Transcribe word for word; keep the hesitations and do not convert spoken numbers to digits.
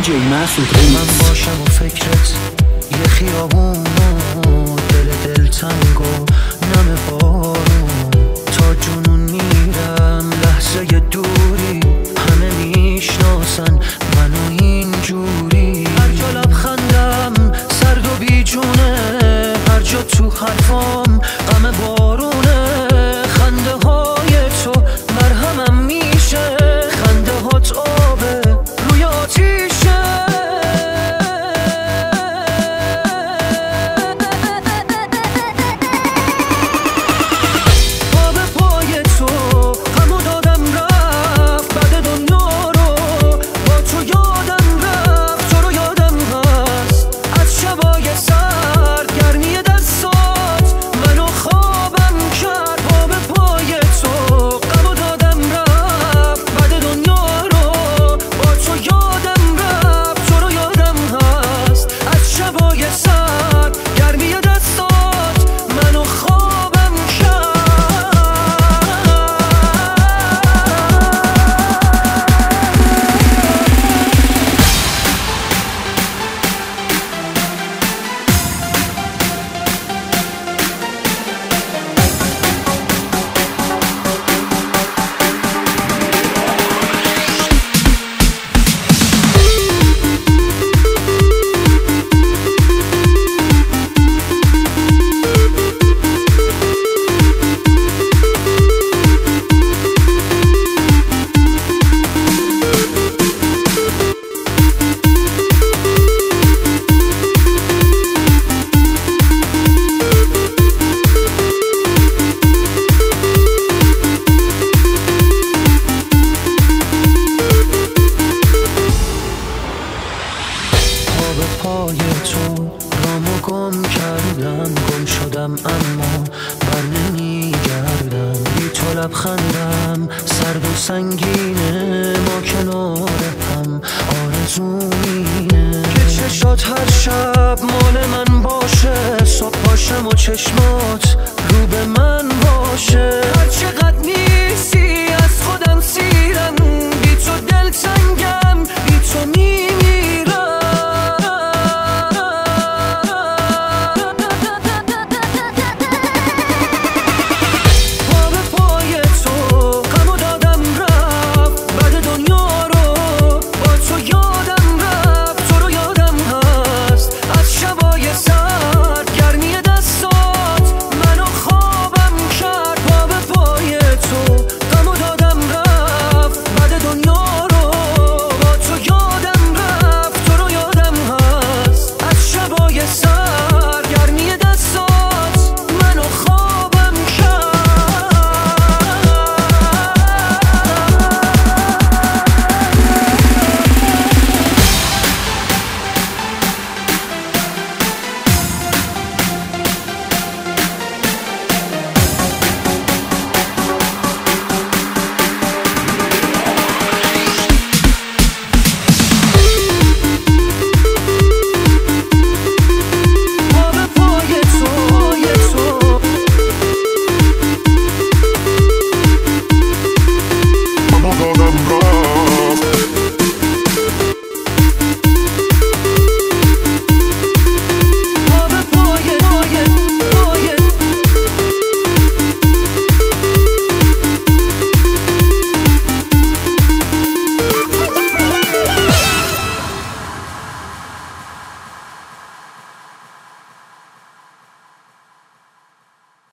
دی جی مسعود. من باشم و فکرت یه خیابون و دل دلتنگ و نم بارون، تا جنون میرم لحظه دوری، همه میشناسن منو اینجوری. هر جا لبخندم سرد و بیجونه، هر جا تو حرفام غم بارونه. خنده های تو مرهمم میشه، خنده هات آبه روی آتیشه. پا به پای تو غمو دادم رفت، بعد دنیا رو با تو یادم رفت. تو رو یادم هست از شبای سرد، گرمی دستات منو خوابم کرد. پا به پای تو غمو دادم رفت، بعد دنیا رو با تو یادم رفت. تو رو یادم هست از شبای سرد، گرمی دستات منو خوابم کرد. به پای تو رامو گم کردم، گم شدم اما بر نمیگردم. بی تو لبخندم سرد و سنگینه، ما کنار هم آرزومینه. که چشات هر شب مال من باشه، صبح باشم و چشمات رو به من باشه. هر چقدر می